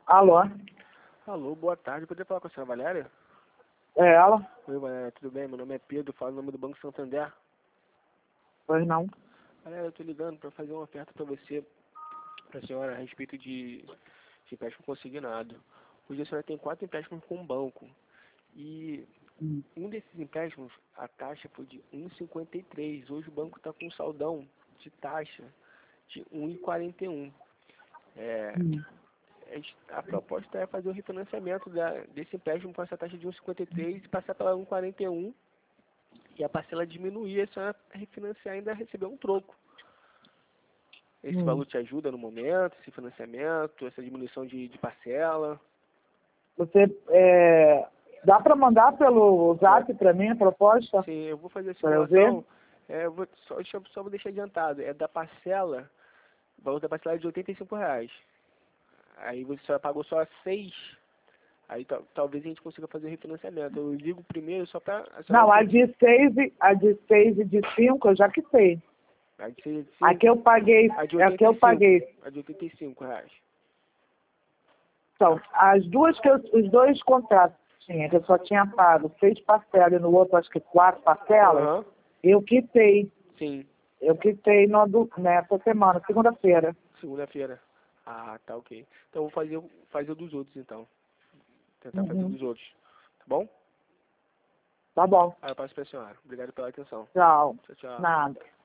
Alô? Alô, boa tarde. Poderia falar com a senhora Valéria? É ela? Oi, Valéria, tudo bem? Meu nome é Pedro, falo em nome do Banco Santander. Pois não. Valéria, eu tô ligando para fazer uma oferta para você, para a senhora, a respeito de empréstimo consignado. Hoje a senhora tem 4 empréstimos com o banco. E um desses empréstimos, a taxa foi de 1,53. Hoje o banco está com um saldão de taxa de 1,41. A proposta é fazer o refinanciamento desse empréstimo com essa taxa de 1,53 e passar para 1,41 e a parcela diminuir, a senhora refinanciar e ainda receber um troco. Esse valor te ajuda no momento, esse financiamento, essa diminuição de parcela? Você, dá para mandar pelo zap para mim a proposta? Sim, eu vou fazer a Para eu ver? simulação. Só vou deixar adiantado. É da parcela, o valor da parcela é de R$ 85. Aí você só pagou só 6. Aí talvez a gente consiga fazer o refinanciamento. Eu ligo primeiro só para... Não, a de 6 e de 5 eu já quitei. A que eu paguei, A de 85. A de R$ 85. Então, as duas os dois contratos tinha, que eu só tinha pago 6 parcelas e no outro acho que 4 parcelas, eu quitei. Sim. Eu quitei nessa semana, segunda-feira. Segunda-feira. Ah, tá, ok. Então eu vou fazer dos outros, então. Tentar fazer dos outros. Tá bom? Tá bom. Aí eu passo pra senhora. Obrigado pela atenção. Tchau. Tchau, tchau. Nada.